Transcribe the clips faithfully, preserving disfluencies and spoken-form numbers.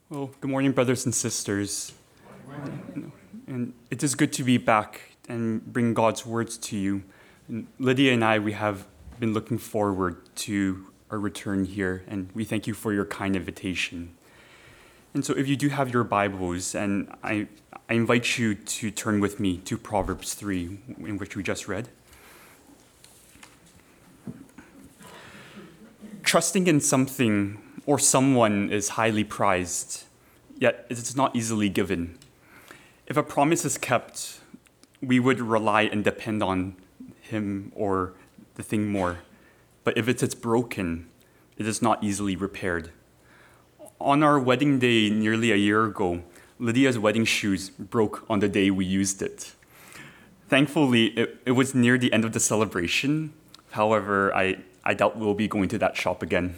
Well, good morning, brothers and sisters. And it is good to be back and bring God's words to you. And Lydia and I, we have been looking forward to our return here, and we thank you for your kind invitation. And so if you do have your Bibles, and I, I invite you to turn with me to Proverbs three, in which we just read. Trusting in something or someone is highly prized, yet it is not easily given. If a promise is kept, we would rely and depend on him or the thing more. But if it is broken, it is not easily repaired. On our wedding day nearly a year ago, Lydia's wedding shoes broke on the day we used it. Thankfully, it, it was near the end of the celebration. However, I, I doubt we'll be going to that shop again.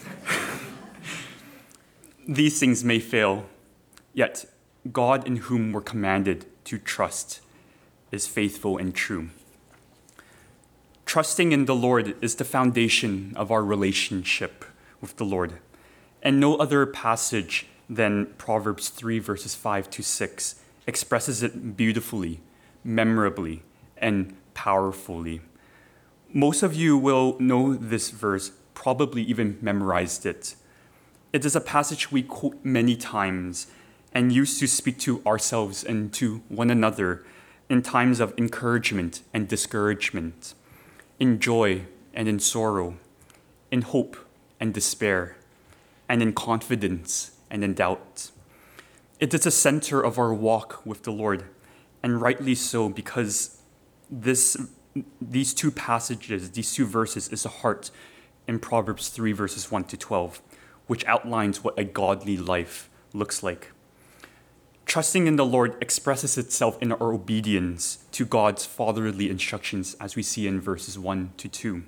These things may fail, yet God in whom we're commanded to trust is faithful and true. Trusting in the Lord is the foundation of our relationship with the Lord. And no other passage than Proverbs three, verses five to six expresses it beautifully, memorably, and powerfully. Most of you will know this verse, probably even memorized it. It is a passage we quote many times and use to speak to ourselves and to one another in times of encouragement and discouragement, in joy and in sorrow, in hope and despair, and in confidence and in doubt. It is the center of our walk with the Lord, and rightly so, because this, these two passages, these two verses, is the heart in Proverbs three, verses one to twelve, which outlines what a godly life looks like. Trusting in the Lord expresses itself in our obedience to God's fatherly instructions, as we see in verses one to two.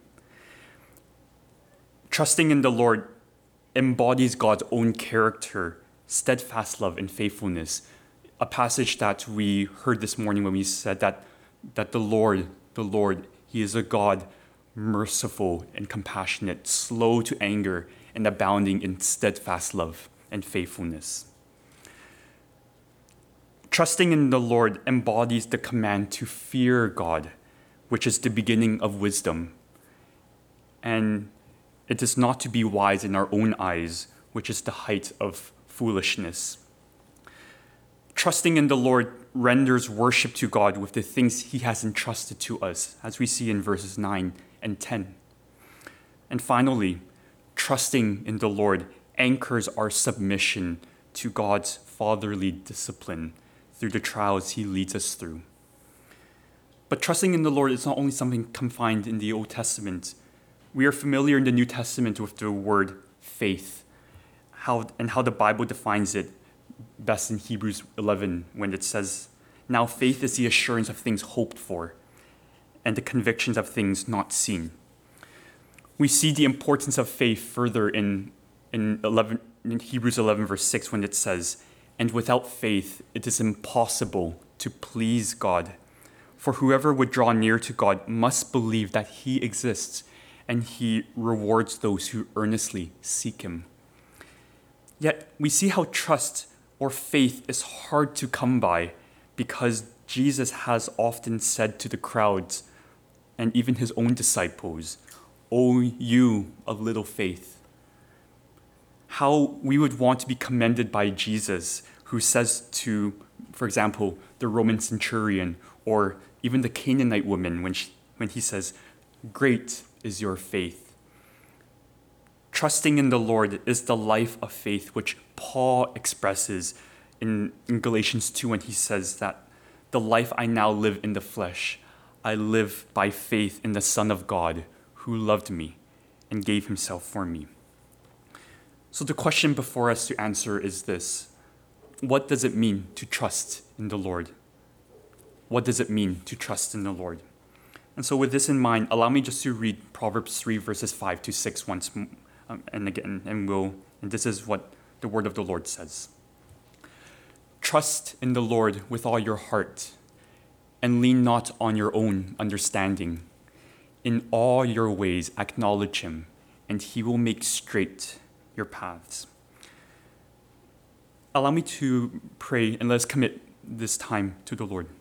Trusting in the Lord embodies God's own character, steadfast love and faithfulness, a passage that we heard this morning when we said that, that the Lord, the Lord, He is a God merciful and compassionate, slow to anger, and abounding in steadfast love and faithfulness. Trusting in the Lord embodies the command to fear God, which is the beginning of wisdom. And it is not to be wise in our own eyes, which is the height of foolishness. Trusting in the Lord renders worship to God with the things He has entrusted to us, as we see in verses nine and ten. And finally, trusting in the Lord anchors our submission to God's fatherly discipline through the trials He leads us through. But trusting in the Lord is not only something confined in the Old Testament. We are familiar in the New Testament with the word faith, how and how the Bible defines it best in Hebrews eleven, when it says, "Now faith is the assurance of things hoped for, and the convictions of things not seen." We see the importance of faith further in, in, eleven, in Hebrews eleven, verse six, when it says, "And without faith it is impossible to please God. For whoever would draw near to God must believe that He exists, and He rewards those who earnestly seek Him." Yet we see how trust or faith is hard to come by, because Jesus has often said to the crowds and even His own disciples, "O you of little faith." How we would want to be commended by Jesus, who says to, for example, the Roman centurion or even the Canaanite woman when, she, when he says, "Great is your faith." Trusting in the Lord is the life of faith, which Paul expresses in, in Galatians two when he says that the life I now live in the flesh, I live by faith in the Son of God, who loved me and gave Himself for me. So the question before us to answer is this: what does it mean to trust in the Lord? What does it mean to trust in the Lord? And so with this in mind, allow me just to read Proverbs three, verses five to six once um, and again, and we'll, and this is what the word of the Lord says. "Trust in the Lord with all your heart, and lean not on your own understanding. In all your ways acknowledge Him, and He will make straight your paths." allow me to pray and let's commit this time to the Lord.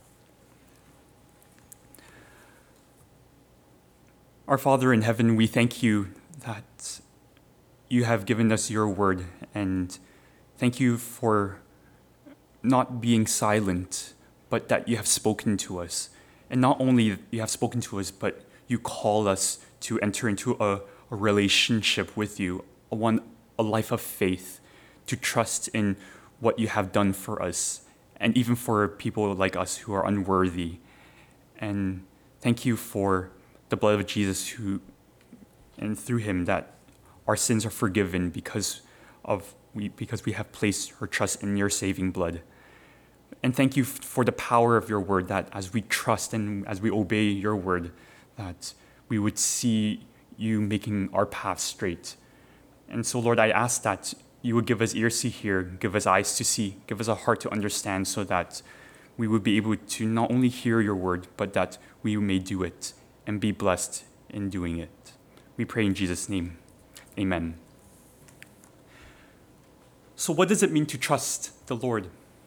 Our Father in heaven, we thank you that you have given us your word, and thank you for not being silent, but that you have spoken to us. And not only you have spoken to us, but you call us to enter into a, a relationship with you, a one a life of faith, to trust in what you have done for us, and even for people like us who are unworthy. And thank you for the blood of Jesus, who, and through him, that our sins are forgiven because of we because we have placed our trust in your saving blood. And thank you for the power of your word, that as we trust and as we obey your word, that we would see you making our path straight. And so, Lord, I ask that you would give us ears to hear, give us eyes to see, give us a heart to understand, so that we would be able to not only hear your word, but that we may do it and be blessed in doing it. We pray in Jesus' name. Amen. So what does it mean to trust the Lord?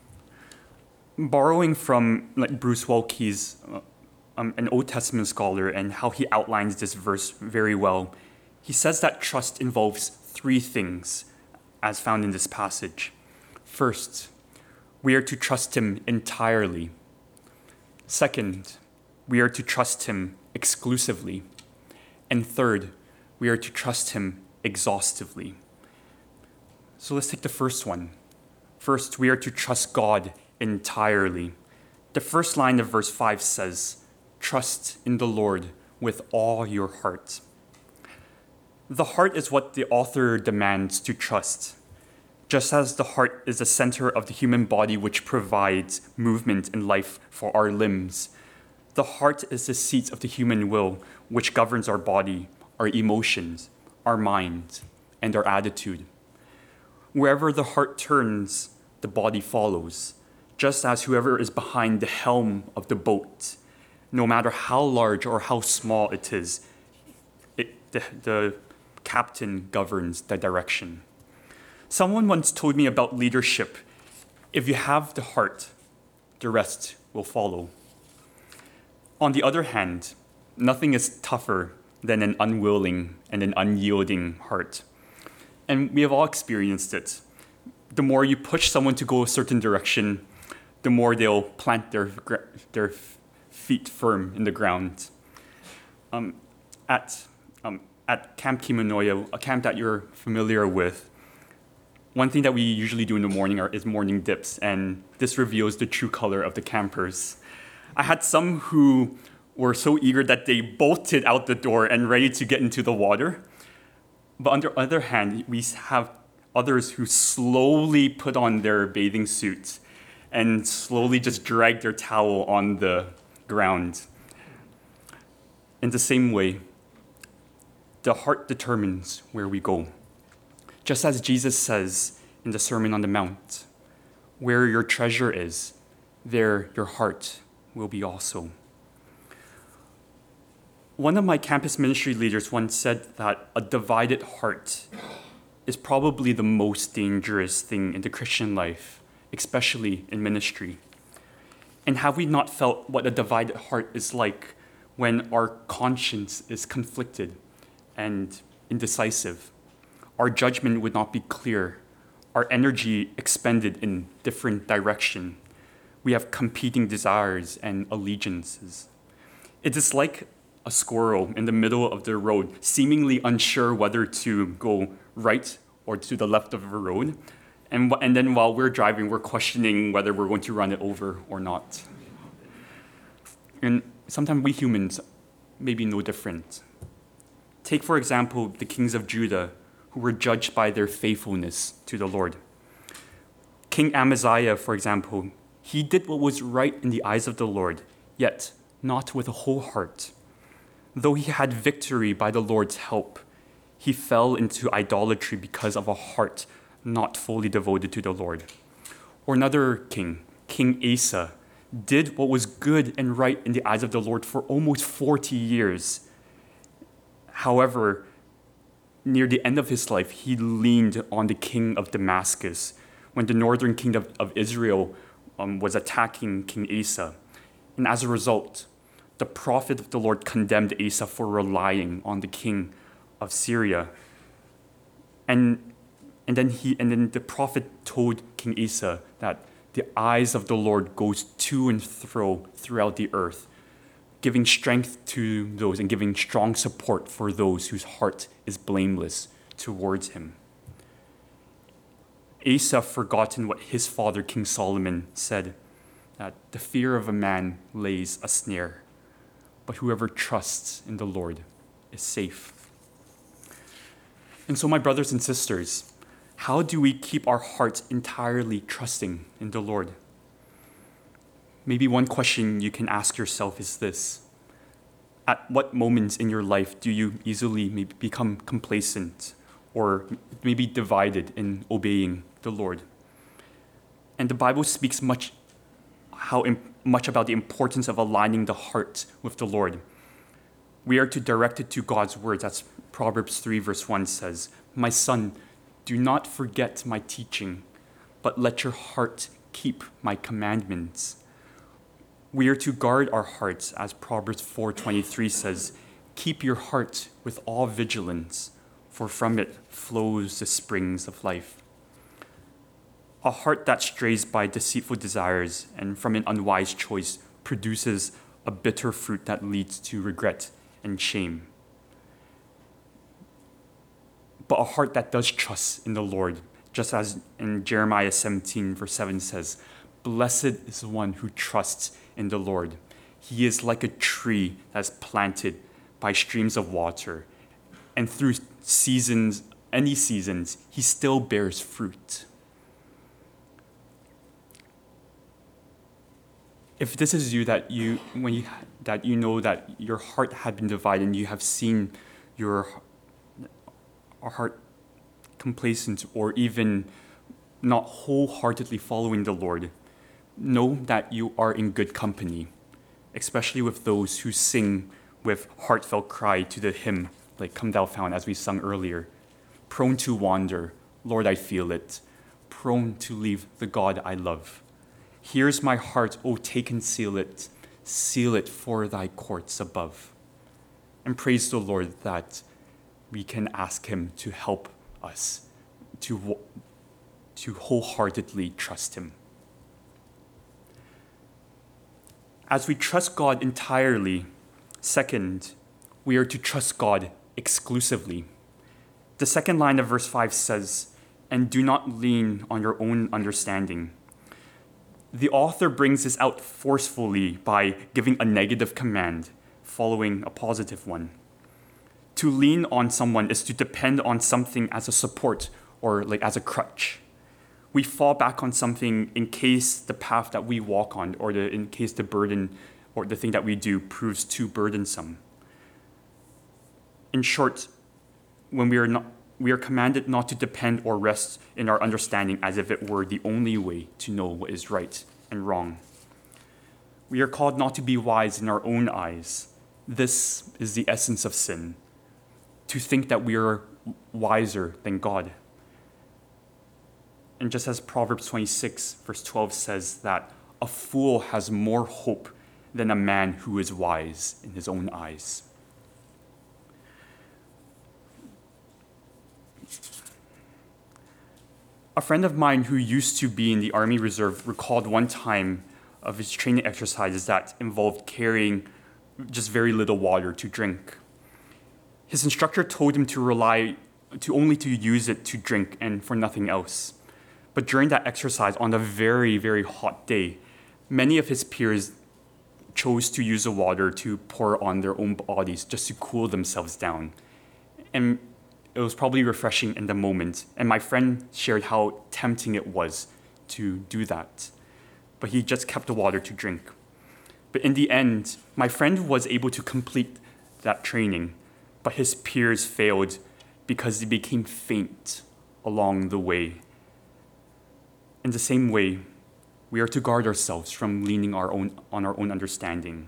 Borrowing from like Bruce Waltke's, uh, um, an Old Testament scholar, and how he outlines this verse very well, he says that trust involves three things as found in this passage. First, we are to trust him entirely. Second, we are to trust him exclusively. And third, we are to trust him exhaustively. So let's take the first one. First, we are to trust God entirely. The first line of verse five says, "Trust in the Lord with all your heart." The heart is what the author demands to trust. Just as the heart is the center of the human body which provides movement and life for our limbs, the heart is the seat of the human will which governs our body, our emotions, our mind, and our attitude. Wherever the heart turns, the body follows, just as whoever is behind the helm of the boat, no matter how large or how small it is, it, the, the captain governs the direction. Someone once told me about leadership: if you have the heart, the rest will follow. On the other hand, nothing is tougher than an unwilling and an unyielding heart. And we have all experienced it. The more you push someone to go a certain direction, the more they'll plant their, their feet firm in the ground. Um, at, um, at Camp Kimonoya, a camp that you're familiar with, one thing that we usually do in the morning are, is morning dips, and this reveals the true color of the campers. I had some who were so eager that they bolted out the door and ready to get into the water. But on the other hand, we have others who slowly put on their bathing suits and slowly just drag their towel on the ground. In the same way, the heart determines where we go. Just as Jesus says in the Sermon on the Mount, "Where your treasure is, there your heart will be also." One of my campus ministry leaders once said that a divided heart is probably the most dangerous thing in the Christian life, especially in ministry. And have we not felt what a divided heart is like when our conscience is conflicted and indecisive? Our judgment would not be clear, our energy expended in different direction. We have competing desires and allegiances. It is like a squirrel in the middle of the road, seemingly unsure whether to go right or to the left of the road. And, and then while we're driving, we're questioning whether we're going to run it over or not. And sometimes we humans may be no different. Take, for example, the kings of Judah, who were judged by their faithfulness to the Lord. King Amaziah, for example, he did what was right in the eyes of the Lord, yet not with a whole heart. Though he had victory by the Lord's help, he fell into idolatry because of a heart not fully devoted to the Lord. Or another king, King Asa, did what was good and right in the eyes of the Lord for almost forty years. However, near the end of his life, he leaned on the king of Damascus, when the northern kingdom of Israel um, was attacking King Asa. And as a result, the prophet of the Lord condemned Asa for relying on the king of Syria. And, and, then, he, and then the prophet told King Asa that the eyes of the Lord goes to and fro throughout the earth, giving strength to those and giving strong support for those whose heart is blameless towards him. Asa forgotten what his father, King Solomon, said, that the fear of a man lays a snare, but whoever trusts in the Lord is safe. And so, my brothers and sisters, how do we keep our hearts entirely trusting in the Lord? Maybe one question you can ask yourself is this: at what moments in your life do you easily maybe become complacent or maybe divided in obeying the Lord? And the Bible speaks much how much about the importance of aligning the heart with the Lord. We are to direct it to God's words, as Proverbs three verse one says, "My son, do not forget my teaching, but let your heart keep my commandments." We are to guard our hearts, as Proverbs four twenty-three says, "Keep your heart with all vigilance, for from it flows the springs of life." A heart that strays by deceitful desires and from an unwise choice produces a bitter fruit that leads to regret and shame. But a heart that does trust in the Lord, just as in Jeremiah seventeen verse seven says, "Blessed is the one who trusts in the Lord. He is like a tree that's planted by streams of water, and through seasons, any seasons, he still bears fruit." If this is you, that you when you that you know that your heart had been divided and you have seen your heart complacent or even not wholeheartedly following the Lord, know that you are in good company, especially with those who sing with heartfelt cry to the hymn, like "Come Thou Fount," as we sung earlier. Prone to wander, Lord, I feel it. Prone to leave the God I love. Here's my heart, oh, take and seal it. Seal it for thy courts above. And praise the Lord that we can ask him to help us to, to wholeheartedly trust him. As we trust God entirely, second, we are to trust God exclusively. The second line of verse five says, "And do not lean on your own understanding." The author brings this out forcefully by giving a negative command following a positive one. To lean on someone is to depend on something as a support or like as a crutch. We fall back on something in case the path that we walk on or the, in case the burden or the thing that we do proves too burdensome. In short, when we are not, we are commanded not to depend or rest in our understanding as if it were the only way to know what is right and wrong. We are called not to be wise in our own eyes. This is the essence of sin, to think that we are wiser than God. And just as Proverbs twenty-six verse twelve says that a fool has more hope than a man who is wise in his own eyes. A friend of mine who used to be in the Army Reserve recalled one time of his training exercises that involved carrying just very little water to drink. His instructor told him to rely, to only to use it to drink and for nothing else. But during that exercise on a very, very hot day, many of his peers chose to use the water to pour on their own bodies just to cool themselves down. And it was probably refreshing in the moment, and my friend shared how tempting it was to do that. But he just kept the water to drink. But in the end, my friend was able to complete that training, but his peers failed because they became faint along the way. In the same way, we are to guard ourselves from leaning our own, on our own understanding.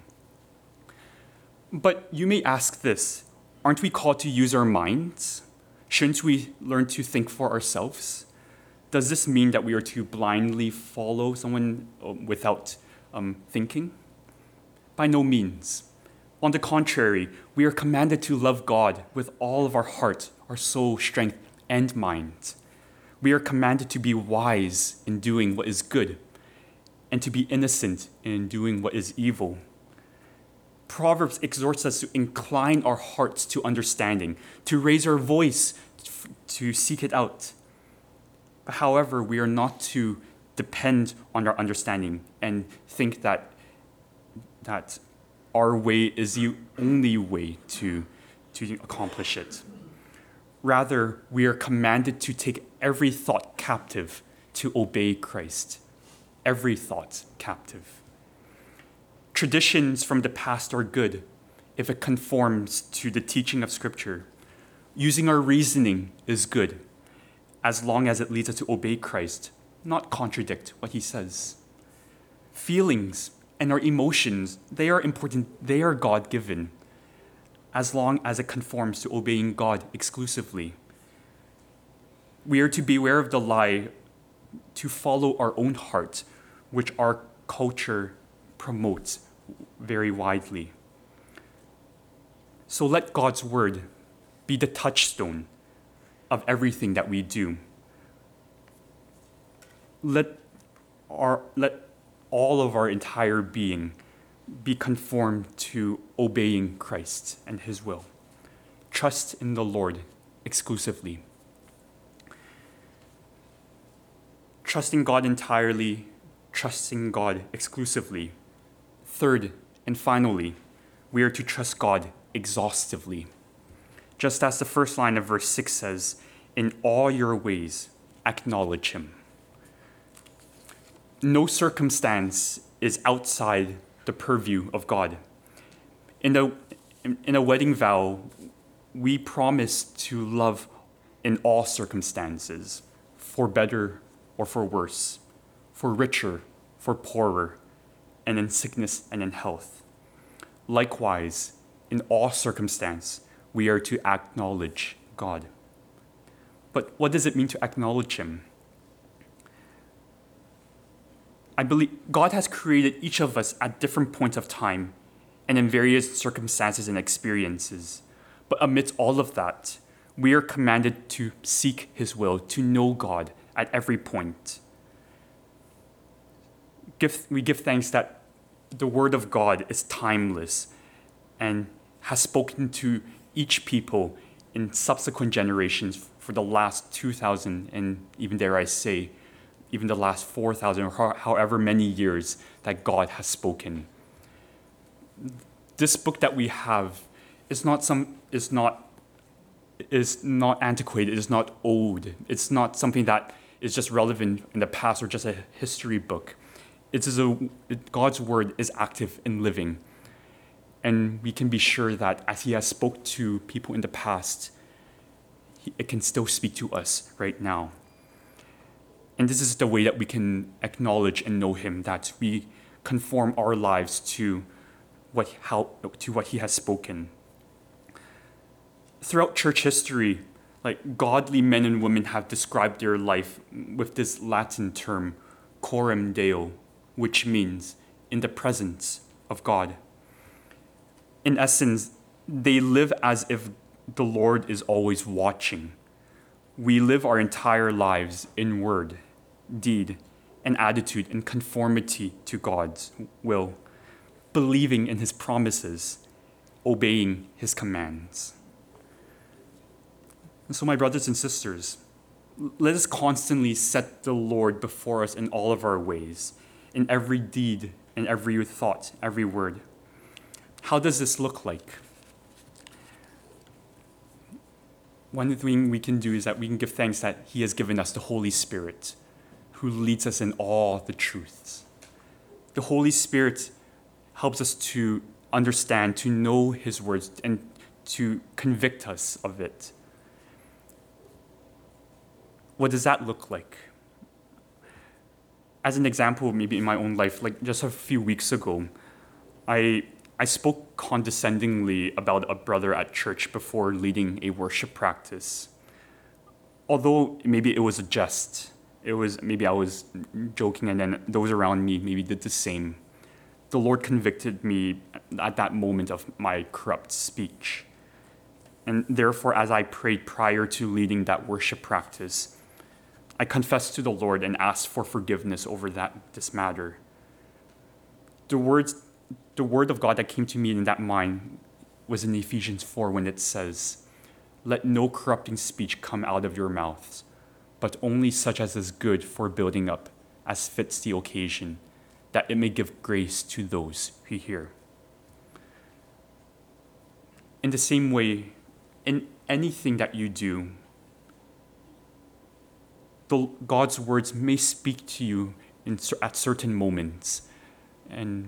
But you may ask this, aren't we called to use our minds? Shouldn't we learn to think for ourselves? Does this mean that we are to blindly follow someone without um, thinking? By no means. On the contrary, we are commanded to love God with all of our heart, our soul, strength, and mind. We are commanded to be wise in doing what is good and to be innocent in doing what is evil. Proverbs exhorts us to incline our hearts to understanding, to raise our voice, to seek it out. However, we are not to depend on our understanding and think that, that our way is the only way to, to accomplish it. Rather, we are commanded to take every thought captive to obey Christ. Every thought captive. Traditions from the past are good if it conforms to the teaching of Scripture. Using our reasoning is good as long as it leads us to obey Christ, not contradict what he says. Feelings and our emotions, they are important, they are God-given, as long as it conforms to obeying God exclusively. We are to beware of the lie to follow our own heart, which our culture promotes very widely. So let God's word be the touchstone of everything that we do. Let our let all of our entire being be conformed to obeying Christ and his will. Trust in the Lord exclusively. Trusting God entirely, trusting God exclusively. Third, and finally, we are to trust God exhaustively. Just as the first line of verse six says, "In all your ways, acknowledge him." No circumstance is outside the purview of God. In a, in a wedding vow, we promise to love in all circumstances, for better or for worse, for richer, for poorer, and in sickness and in health. Likewise, in all circumstance, we are to acknowledge God. But what does it mean to acknowledge him? I believe God has created each of us at different points of time and in various circumstances and experiences. But amidst all of that, we are commanded to seek his will, to know God at every point. Give, we give thanks that the word of God is timeless and has spoken to each people in subsequent generations for the last two thousand and even dare I say, even the last four thousand or however many years that God has spoken. This book that we have is not some is not is not antiquated, it's not old. It's not something that is just relevant in the past or just a history book. It is a God's word is active and living. And we can be sure that as he has spoke to people in the past, he, it can still speak to us right now. And this is the way that we can acknowledge and know him, that we conform our lives to what, how, to what he has spoken. Throughout church history, like godly men and women have described their life with this Latin term, coram Deo, which means in the presence of God. In essence, they live as if the Lord is always watching. We live our entire lives in word, deed, and attitude in conformity to God's will, believing in his promises, obeying his commands. And so, my brothers and sisters, let us constantly set the Lord before us in all of our ways, in every deed, in every thought, every word. How does this look like? One thing we can do is that we can give thanks that he has given us the Holy Spirit, who leads us in all the truths. The Holy Spirit helps us to understand, to know his words, and to convict us of it. What does that look like? As an example, maybe in my own life, like just a few weeks ago, I I spoke condescendingly about a brother at church before leading a worship practice. Although maybe it was a jest, It was maybe I was joking, and then those around me maybe did the same. The Lord convicted me at that moment of my corrupt speech. And therefore, as I prayed prior to leading that worship practice, I confessed to the Lord and asked for forgiveness over that this matter. The words, the word of God that came to me in that mind was in Ephesians four when it says, "Let no corrupting speech come out of your mouths, but only such as is good for building up, as fits the occasion, that it may give grace to those who hear." In the same way, in anything that you do, the, God's words may speak to you in, at certain moments. And,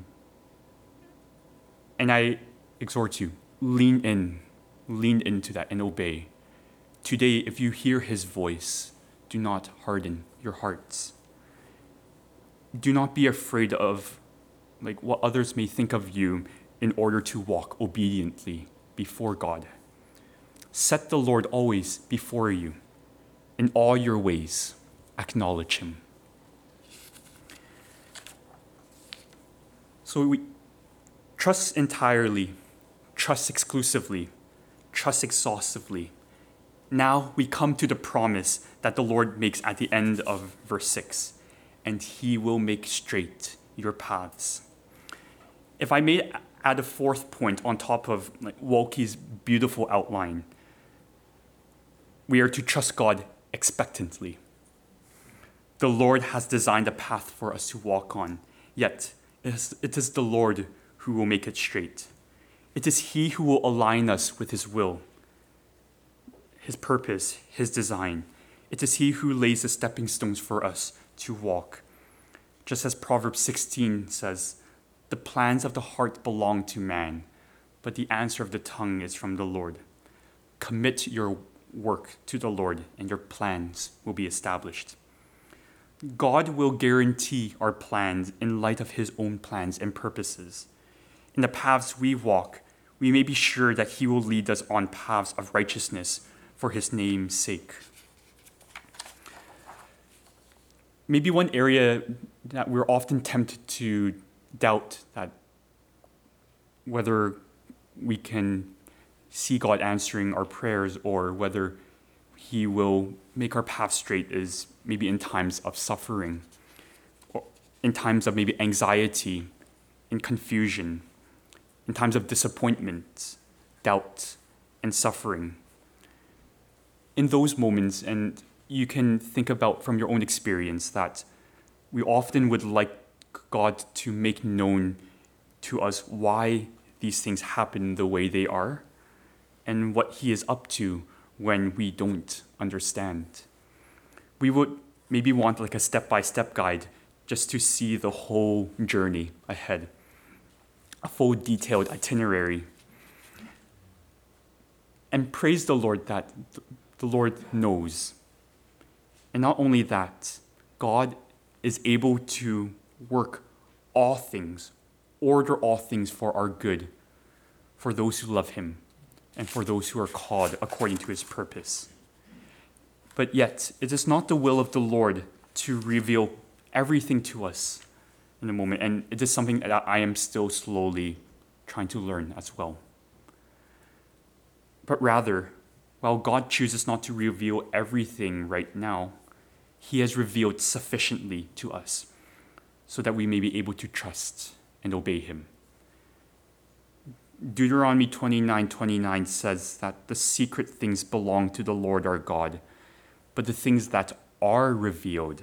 and I exhort you, lean in, lean into that and obey. Today, if you hear his voice, do not harden your hearts. Do not be afraid of like what others may think of you in order to walk obediently before God. Set the Lord always before you. In all your ways, acknowledge him. So we trust entirely, trust exclusively, trust exhaustively. Now we come to the promise that the Lord makes at the end of verse six, and he will make straight your paths. If I may add a fourth point on top of like Walke's beautiful outline, we are to trust God expectantly. The Lord has designed a path for us to walk on, yet it is, it is the Lord who will make it straight. It is he who will align us with his will, his purpose, his design. It is he who lays the stepping stones for us to walk. Just as Proverbs sixteen says, "The plans of the heart belong to man, but the answer of the tongue is from the Lord." Commit your work to the Lord, and your plans will be established. God will guarantee our plans in light of his own plans and purposes. In the paths we walk, we may be sure that he will lead us on paths of righteousness for his name's sake. Maybe one area that we're often tempted to doubt that whether we can see God answering our prayers or whether he will make our path straight is maybe in times of suffering, or in times of maybe anxiety, in confusion, in times of disappointment, doubt, and suffering. In those moments, and you can think about from your own experience that we often would like God to make known to us why these things happen the way they are and what he is up to when we don't understand. We would maybe want like a step-by-step guide just to see the whole journey ahead, a full detailed itinerary. And praise the Lord that the Lord knows. And not only that, God is able to work all things, order all things for our good, for those who love him and for those who are called according to his purpose. But yet, it is not the will of the Lord to reveal everything to us in a moment, and it is something that I am still slowly trying to learn as well. But rather, while God chooses not to reveal everything right now, he has revealed sufficiently to us so that we may be able to trust and obey him. Deuteronomy twenty-nine twenty-nine says that the secret things belong to the Lord our God, but the things that are revealed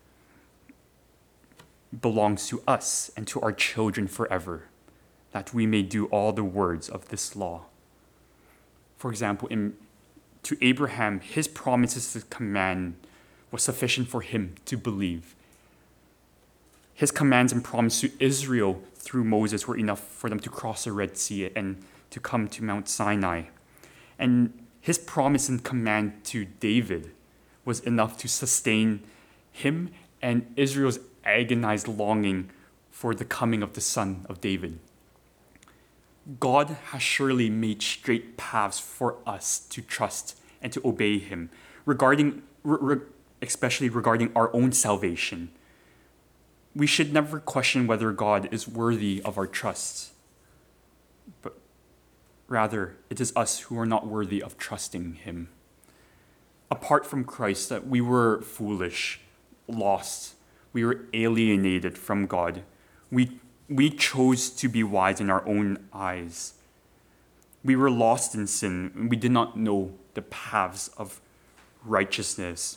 belongs to us and to our children forever, that we may do all the words of this law. For example, in, to Abraham, his promises to command was sufficient for him to believe. His commands and promises to Israel through Moses were enough for them to cross the Red Sea and to come to Mount Sinai. And his promise and command to David was enough to sustain him and Israel's agonized longing for the coming of the son of David. God has surely made straight paths for us to trust and to obey him, regarding, re- especially regarding our own salvation. We should never question whether God is worthy of our trust, but rather it is us who are not worthy of trusting him. Apart from Christ, that we were foolish, lost, we were alienated from God. We, we chose to be wise in our own eyes. We were lost in sin, and we did not know the paths of righteousness.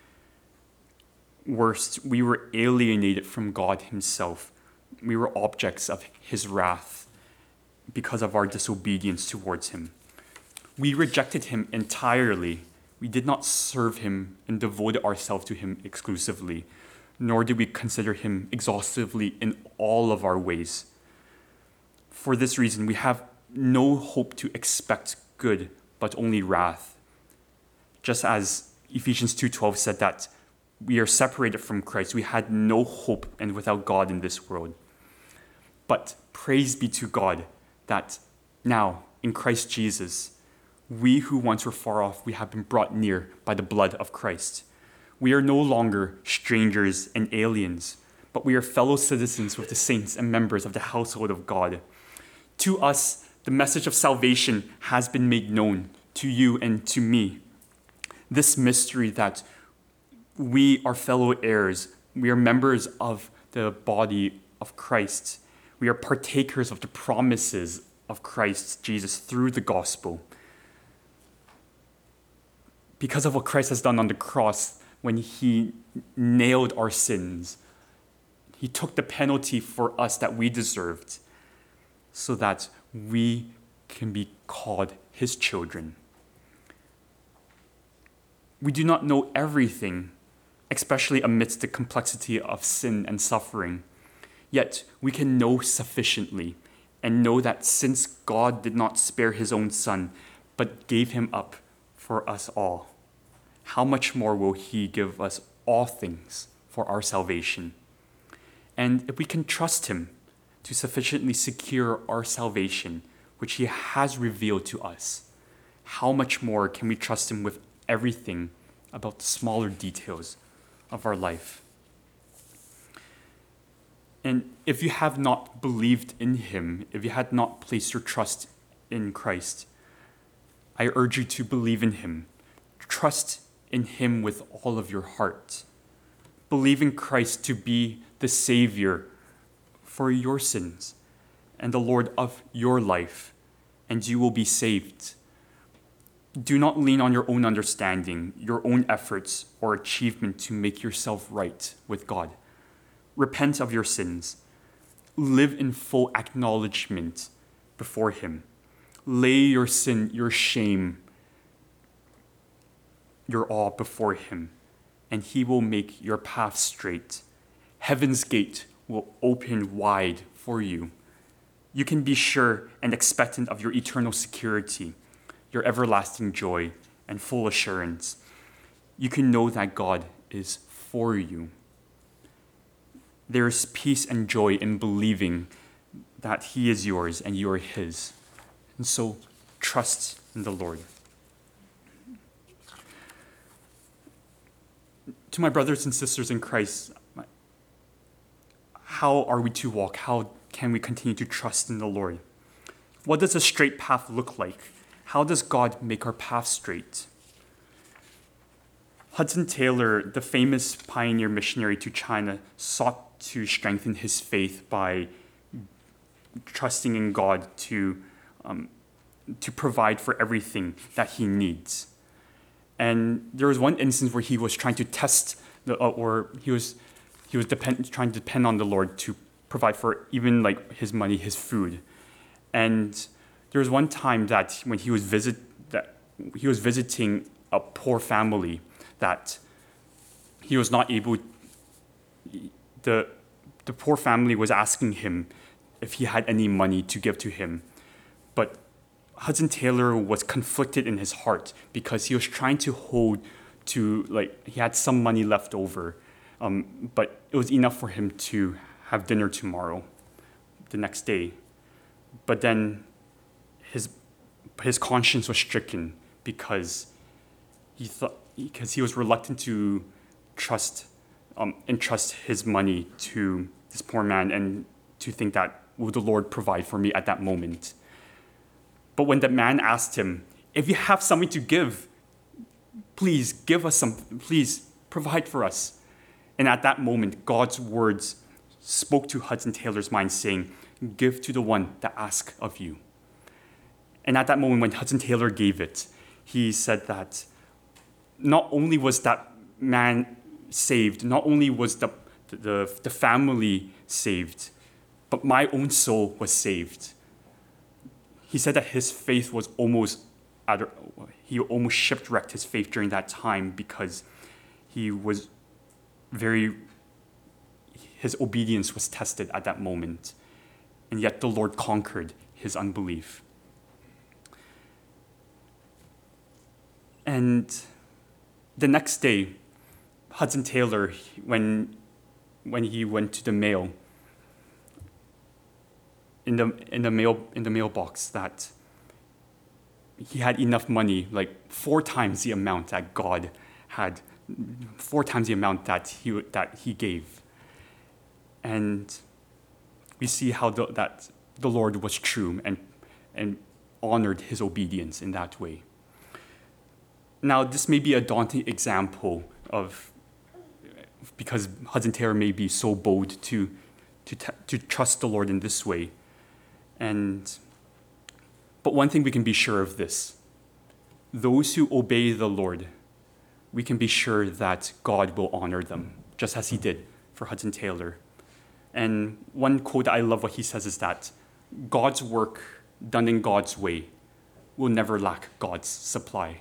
Worst, we were alienated from God himself. We were objects of his wrath because of our disobedience towards him. We rejected him entirely. We did not serve him and devote ourselves to him exclusively, nor did we consider him exhaustively in all of our ways. For this reason, we have no hope to expect good, but only wrath. Just as Ephesians two twelve said that we are separated from Christ, we had no hope and without God in this world. But praise be to God that now, in Christ Jesus, we who once were far off, we have been brought near by the blood of Christ. We are no longer strangers and aliens, but we are fellow citizens with the saints and members of the household of God. To us, the message of salvation has been made known to you and to me. This mystery that we are fellow heirs, we are members of the body of Christ. We are partakers of the promises of Christ Jesus through the gospel. Because of what Christ has done on the cross when he nailed our sins, he took the penalty for us that we deserved so that we can be called his children. We do not know everything, especially amidst the complexity of sin and suffering. Yet we can know sufficiently and know that since God did not spare his own son, but gave him up for us all, how much more will he give us all things for our salvation? And if we can trust him to sufficiently secure our salvation, which he has revealed to us, how much more can we trust him with everything about the smaller details of our life? And if you have not believed in him, if you had not placed your trust in Christ, I urge you to believe in him. Trust in him with all of your heart. Believe in Christ to be the Savior for your sins and the Lord of your life, and you will be saved. Do not lean on your own understanding, your own efforts, or achievement to make yourself right with God. Repent of your sins. Live in full acknowledgement before him. Lay your sin, your shame, your awe before him, and he will make your path straight. Heaven's gate will open wide for you. You can be sure and expectant of your eternal security, your everlasting joy, and full assurance. You can know that God is for you. There is peace and joy in believing that he is yours and you are his. And so, trust in the Lord. To my brothers and sisters in Christ, how are we to walk? How can we continue to trust in the Lord? What does a straight path look like? How does God make our path straight? Hudson Taylor, the famous pioneer missionary to China, sought to strengthen his faith by trusting in God to, um, to provide for everything that he needs. And there was one instance where he was trying to test, the, uh, or he was he was depend, trying to depend on the Lord to provide for even like his money, his food. And there was one time that when he was visit that he was visiting a poor family that he was not able. The the poor family was asking him if he had any money to give to him, but Hudson Taylor was conflicted in his heart because he was trying to hold to, like, he had some money left over, um, but it was enough for him to have dinner tomorrow, the next day. But then his his conscience was stricken because he thought because he was reluctant to trust, um, entrust his money to this poor man and to think that, will the Lord provide for me at that moment? But when the man asked him, if you have something to give, please give us some, please provide for us. And at that moment, God's words spoke to Hudson Taylor's mind, saying, give to the one that asks of you. And at that moment, when Hudson Taylor gave it, he said that not only was that man saved, not only was the, the, the family saved, but my own soul was saved. He said that his faith was almost, he almost shipwrecked his faith during that time because he was very, his obedience was tested at that moment. And yet the Lord conquered his unbelief. And the next day, Hudson Taylor, when, when he went to the mail, in the, in the mail, in the mailbox, that he had enough money, like four times the amount that God had, four times the amount that he, that he gave. And we see how the, that the Lord was true and, and honored his obedience in that way. Now, this may be a daunting example of, because Hudson Taylor may be so bold to, to, to trust the Lord in this way. And, but one thing we can be sure of this, those who obey the Lord, we can be sure that God will honor them, just as he did for Hudson Taylor. And one quote I love what he says is that God's work done in God's way will never lack God's supply.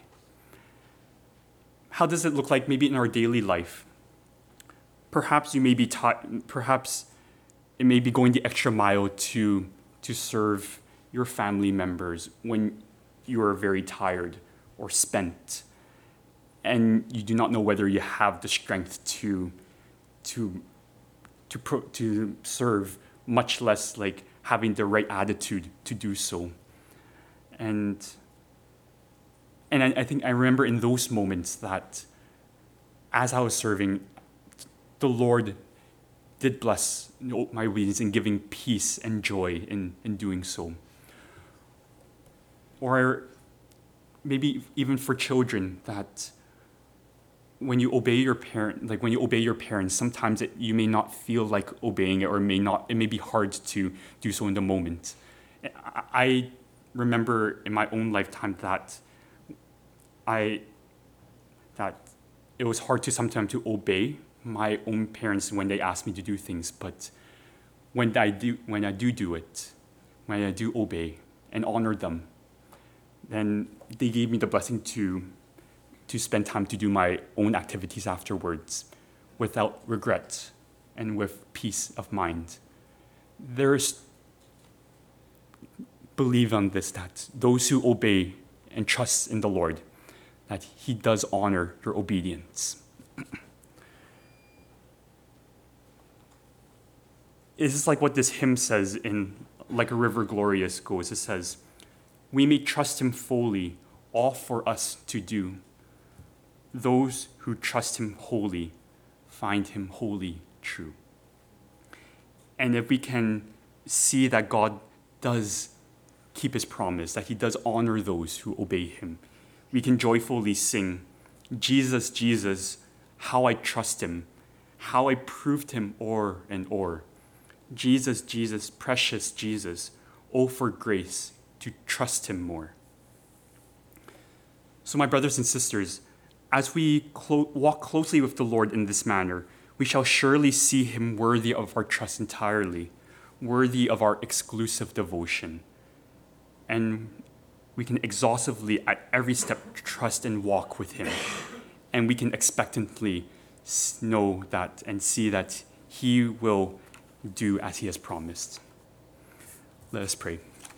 How does it look like maybe in our daily life? Perhaps you may be taught, perhaps it may be going the extra mile to, to serve your family members when you are very tired or spent, and you do not know whether you have the strength to, to, to, pro, to serve, much less like having the right attitude to do so. And And I, I think I remember in those moments that as I was serving, the Lord did bless my obedience in giving peace and joy in, in doing so. Or maybe even for children, that when you obey your parent, like when you obey your parents, sometimes it, you may not feel like obeying it, or may not, it may be hard to do so in the moment. I, I remember in my own lifetime that I, that it was hard to sometimes to obey my own parents when they asked me to do things, but when I do, when I do do it, when I do obey and honor them, then they gave me the blessing to, to spend time to do my own activities afterwards without regret and with peace of mind. There's, believe on this, that those who obey and trust in the Lord, that he does honor your obedience. It's like what this hymn says in Like a River Glorious goes. It says, we may trust him fully, all for us to do. Those who trust him wholly find him wholly true. And if we can see that God does keep his promise, that he does honor those who obey him, we can joyfully sing, Jesus, Jesus, how I trust him, how I proved him o'er and o'er. Jesus, Jesus, precious Jesus, oh, for grace to trust him more. So my brothers and sisters, as we clo- walk closely with the Lord in this manner, we shall surely see him worthy of our trust entirely, worthy of our exclusive devotion. And we can exhaustively at every step trust and walk with him. And we can expectantly know that and see that he will do as he has promised. Let us pray.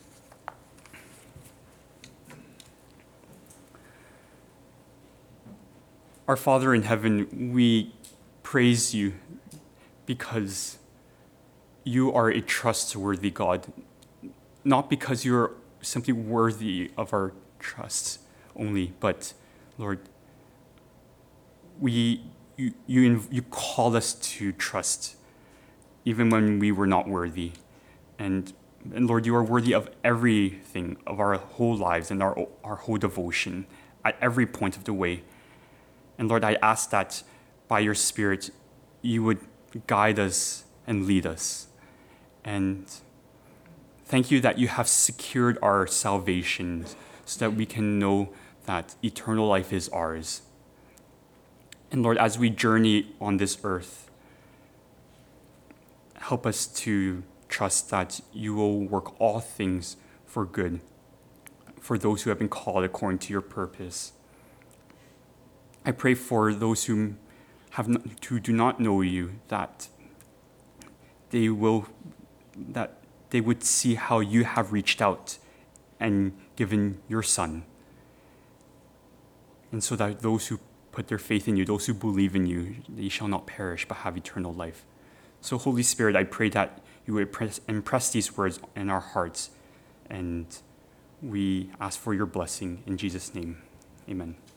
Our Father in heaven, we praise you because you are a trustworthy God, not because you're simply worthy of our trust only, but Lord, we you, you, you call us to trust, even when we were not worthy. And, and Lord, you are worthy of everything, of our whole lives and our, our whole devotion at every point of the way. And Lord, I ask that by your Spirit, you would guide us and lead us. And thank you that you have secured our salvation so that we can know that eternal life is ours. And Lord, as we journey on this earth, help us to trust that you will work all things for good for those who have been called according to your purpose. I pray for those who have not, who do not know you, that they will that they would see how you have reached out and given your Son. And so that those who put their faith in you, those who believe in you, they shall not perish but have eternal life. So Holy Spirit, I pray that you would impress, impress these words in our hearts, and we ask for your blessing in Jesus' name. Amen.